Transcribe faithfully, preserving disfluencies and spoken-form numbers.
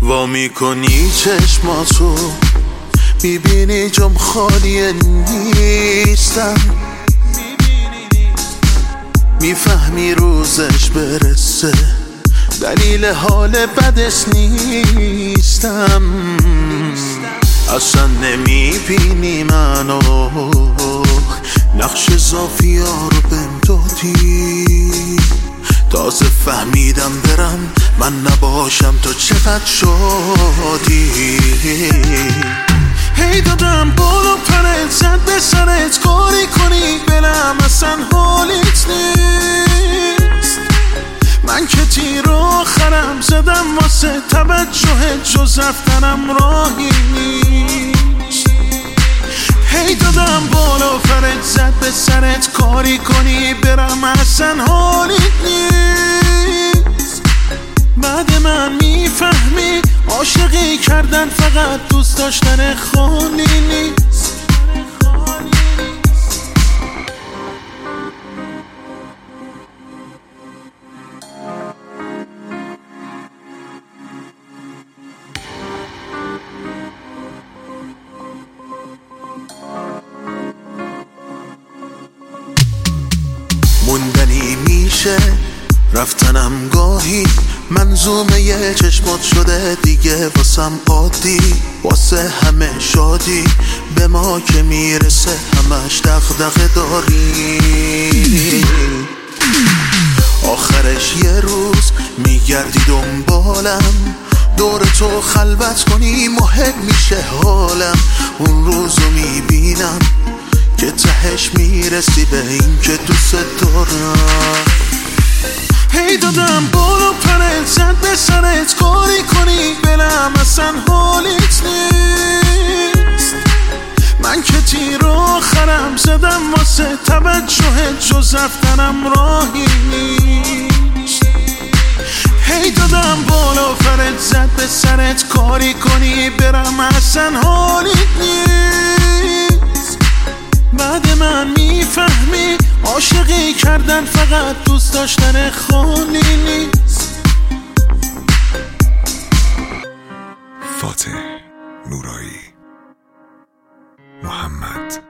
وا میکنی چشماتو میبینی جام خالی نیستم، میفهمی روزش برسه دلیل حال بدش نیستم. اصلا نمیبینی منو، نقش زافیا رو بهم دادی، تازه فهمیدم برم من نباشم تو چقدر شادی. هی دادم بالا پرت زد به سرت کاری کنی بلم اصلا حالیت نیست. من که تیر آخرم زدم واسه توجه جز رفتنم راهی نیست. هی دادم بالا پرت زد به سرت کاری کنی برم اصلا حالیت نیست. بعد من میفهمی عاشقی کردن فقط دوست داشتن خالی نیست. موندنی میشه رفتنم گاهی، منظومه یه چشمات شده دیگه واسم عادی. واسه همه شادی به ما که میرسه همش دغدغه داری. آخرش یه روز میگردی دنبالم، دور تو خلوت کنی مهم میشه حالم. اون روزو میبینم که تهش میرسی به این که دوست دارم. هی دادم بالا پرت زد به سرت کاری کنی بلم اصلا حالیت نیست. من که تیر آخرم زدم واسه توجه جز رفتنم راهی نیست. هی دادم بالا پرت زد به سرت کاری کنی برم اصلا حالیت نیست. بعد من میفهمی عاشقی کردن فقط دوست داشتن خالی نیست. فاتح نورایی محمد